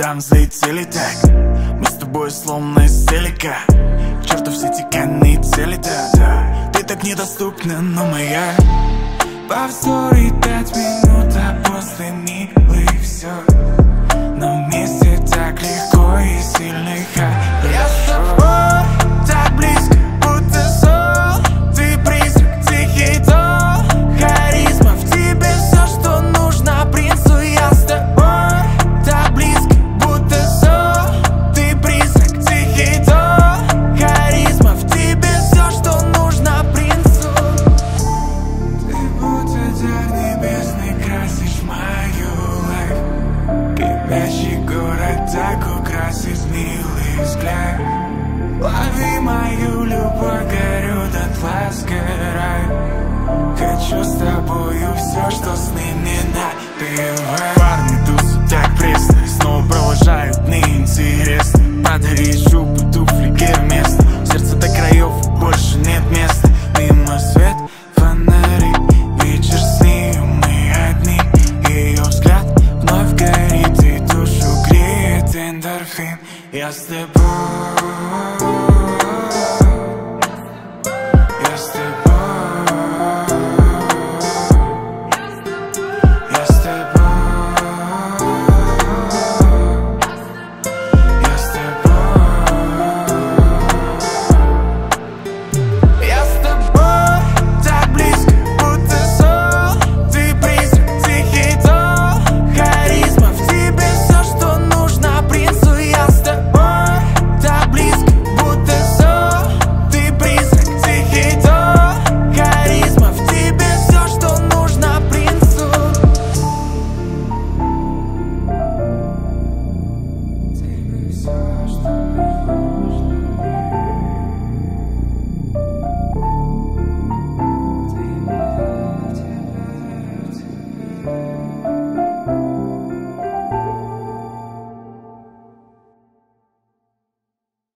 экран взлетели так. Мы с тобой словно издалека. К черту все теканные цели-то, да. Ты так недоступна, но моя. Повторить 5 минут, а после милый все. Но вместе так легко и сильно хорошо. Я с тобой так близко, будто сон. Ты призрак, тихий дом. Харизма в тебе все, что нужно принцу. Я с тобой так близко, будто сон. Ты призрак, тихий дом. Харизма в тебе все, что нужно принцу. Ты будто дар небесный, красишь мою лайф. Кипящий город так украсит милый взгляд. Лови мою любовь, горю дотла, сгорай. Хочу с тобою все, что сны мне напевают. Парни тусят так пресно, снова провожают неинтересно. Подари шубу, туфли, гермес.